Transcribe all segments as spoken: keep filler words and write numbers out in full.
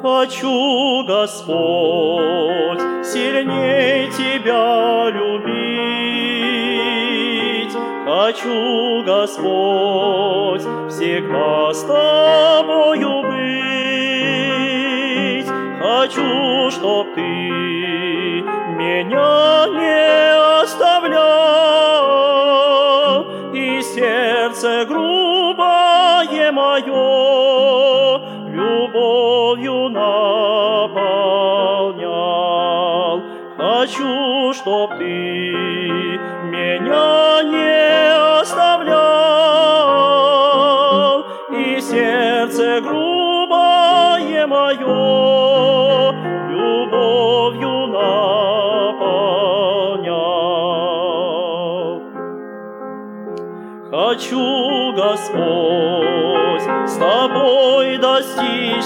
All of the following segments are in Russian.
Хочу, Господь, сильней Тебя любить. Хочу, Господь, всегда с Тобою быть. Хочу, чтоб Ты меня не оставлял, и сердце грубое мое любовью наполнял. Хочу, чтоб Ты меня не оставлял, и сердце грубое мое любовью наполнял. Хочу, Господь, с Тобой достичь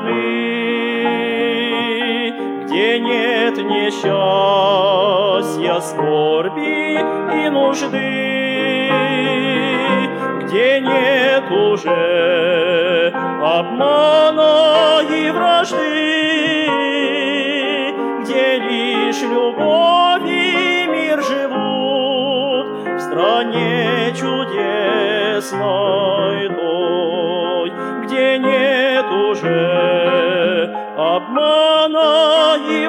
страны, где нет несчастья, скорби и нужды, где нет уже обмана и вражды, где лишь любовь и мир живут в стране чудесной той, где нет уже обмана и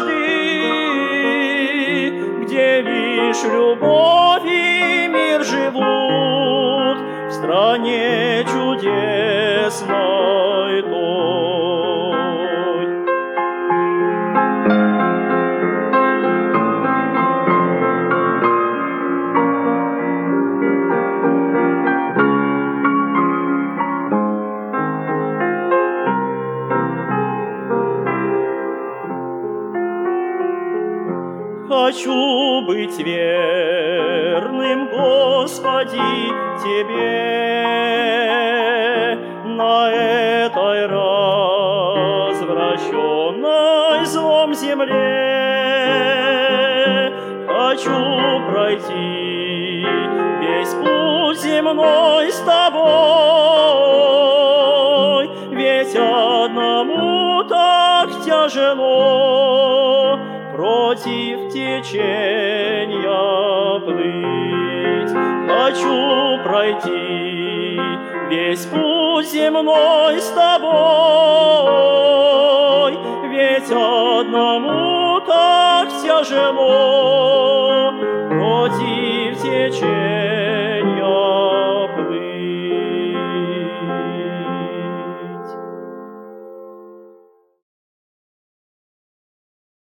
вражды, где лишь любовь и мир живут в стране чудесной той. Хочу быть верным, Господи, Тебе на этой развращенной злом земле. Хочу пройти весь путь земной с Тобой, ведь одному так тяжело против течения плыть. Хочу пройти весь путь земной с Тобой, ведь одному так тяжело против течения